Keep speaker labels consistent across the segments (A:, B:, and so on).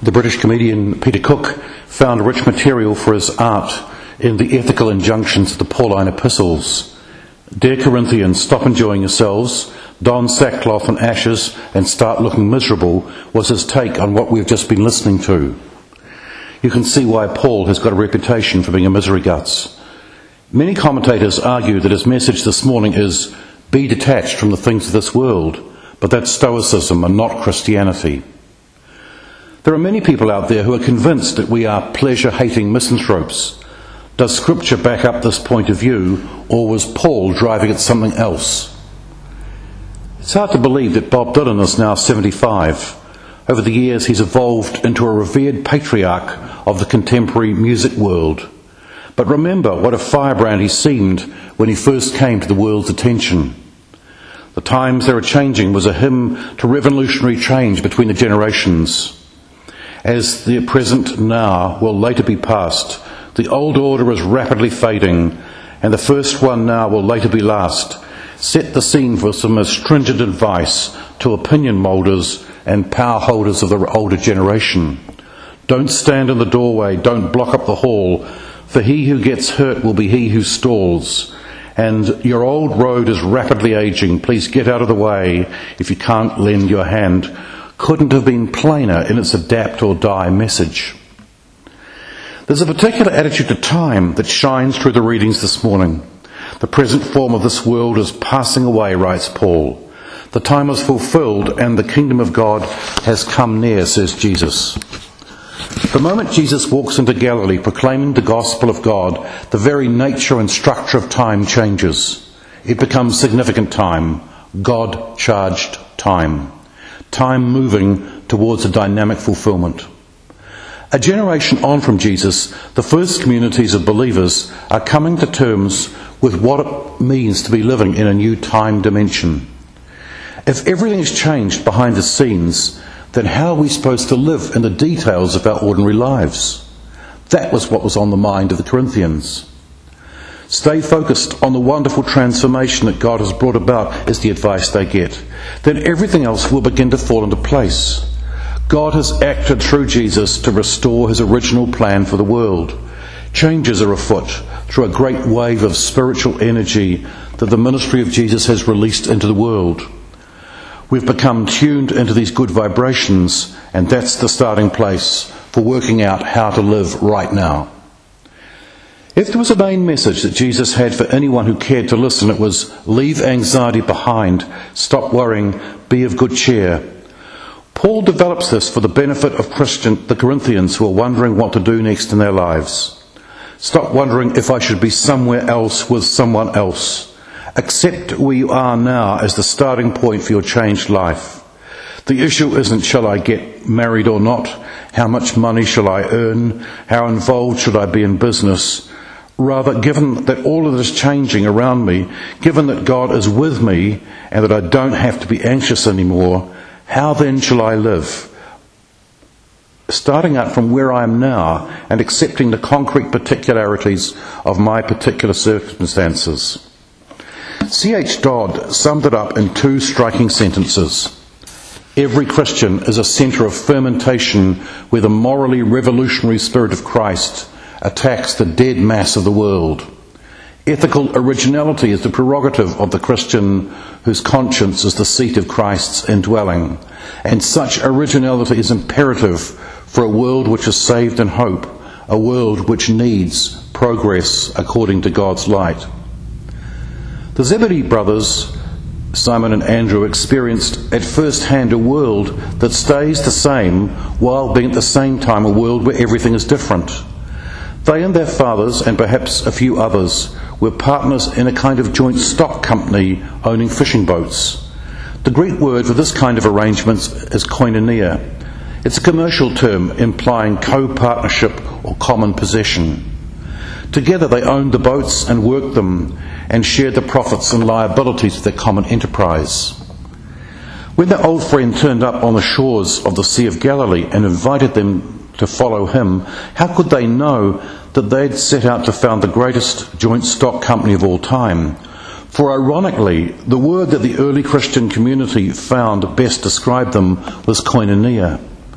A: The British comedian Peter Cook found rich material for his art in the ethical injunctions of the Pauline epistles. Dear Corinthians, stop enjoying yourselves, don sackcloth and ashes and start looking miserable was his take on what we've just been listening to. You can see why Paul has got a reputation for being a misery guts. Many commentators argue that his message this morning is, be detached from the things of this world, but that's Stoicism and not Christianity. There are many people out there who are convinced that we are pleasure-hating misanthropes. Does Scripture back up this point of view, or was Paul driving at something else? It's hard to believe that Bob Dylan is now 75. Over the years he's evolved into a revered patriarch of the contemporary music world. But remember what a firebrand he seemed when he first came to the world's attention. The Times They Are Changing was a hymn to revolutionary change between the generations. As the present now will later be past, the old order is rapidly fading, and the first one now will later be last. Set the scene for some stringent advice to opinion moulders and power holders of the older generation. Don't stand in the doorway, don't block up the hall, for he who gets hurt will be he who stalls. And your old road is rapidly aging, please get out of the way if you can't lend your hand. Couldn't have been plainer in its adapt or die message. There's a particular attitude to time that shines through the readings this morning. The present form of this world is passing away, writes Paul. The time is fulfilled and the kingdom of God has come near, says Jesus. The moment Jesus walks into Galilee proclaiming the gospel of God, the very nature and structure of time changes. It becomes significant time, God-charged time. Time moving towards a dynamic fulfillment. A generation on from Jesus, the first communities of believers are coming to terms with what it means to be living in a new time dimension. If everything has changed behind the scenes, then how are we supposed to live in the details of our ordinary lives? That was what was on the mind of the Corinthians. Stay focused on the wonderful transformation that God has brought about is the advice they get. Then everything else will begin to fall into place. God has acted through Jesus to restore his original plan for the world. Changes are afoot through a great wave of spiritual energy that the ministry of Jesus has released into the world. We've become tuned into these good vibrations, and that's the starting place for working out how to live right now. If there was a main message that Jesus had for anyone who cared to listen, it was, leave anxiety behind, stop worrying, be of good cheer. Paul develops this for the benefit of the Corinthians who are wondering what to do next in their lives. Stop wondering if I should be somewhere else with someone else. Accept where you are now as the starting point for your changed life. The issue isn't shall I get married or not, how much money shall I earn, how involved should I be in business. Rather, given that all of this is changing around me, given that God is with me and that I don't have to be anxious anymore, how then shall I live? Starting out from where I am now and accepting the concrete particularities of my particular circumstances. C.H. Dodd summed it up in two striking sentences. Every Christian is a centre of fermentation where the morally revolutionary spirit of Christ attacks the dead mass of the world. Ethical originality is the prerogative of the Christian whose conscience is the seat of Christ's indwelling. And such originality is imperative for a world which is saved in hope, a world which needs progress according to God's light. The Zebedee brothers, Simon and Andrew, experienced at first hand a world that stays the same while being at the same time a world where everything is different. They and their fathers, and perhaps a few others, were partners in a kind of joint stock company owning fishing boats. The Greek word for this kind of arrangement is koinonia. It's a commercial term implying co-partnership or common possession. Together they owned the boats and worked them and shared the profits and liabilities of their common enterprise. When their old friend turned up on the shores of the Sea of Galilee and invited them to follow him, how could they know that they'd set out to found the greatest joint stock company of all time? For ironically, the word that the early Christian community found best described them was koinonia.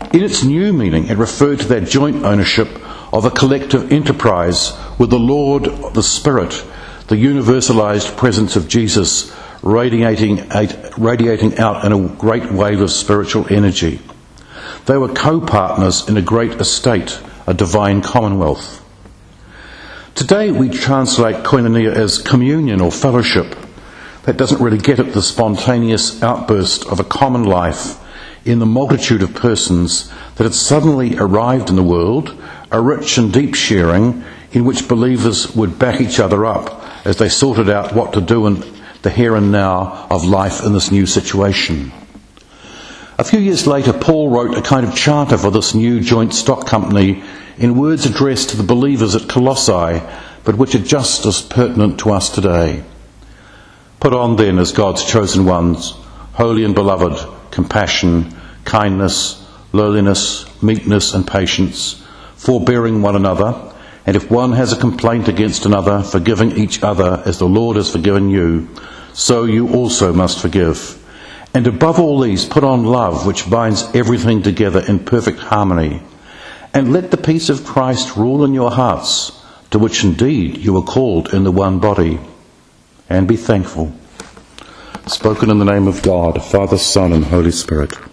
A: In its new meaning, it referred to that joint ownership of a collective enterprise with the Lord, the Spirit, the universalized presence of Jesus radiating out in a great wave of spiritual energy. They were co-partners in a great estate, a divine commonwealth. Today we translate koinonia as communion or fellowship. That doesn't really get at the spontaneous outburst of a common life in the multitude of persons that had suddenly arrived in the world, a rich and deep sharing in which believers would back each other up as they sorted out what to do in the here and now of life in this new situation. A few years later, Paul wrote a kind of charter for this new joint stock company in words addressed to the believers at Colossae, but which are just as pertinent to us today. Put on then as God's chosen ones, holy and beloved, compassion, kindness, lowliness, meekness and patience, forbearing one another, and if one has a complaint against another, forgiving each other as the Lord has forgiven you, so you also must forgive. And above all these, put on love, which binds everything together in perfect harmony. And let the peace of Christ rule in your hearts, to which indeed you are called in the one body. And be thankful. Spoken in the name of God, Father, Son, and Holy Spirit.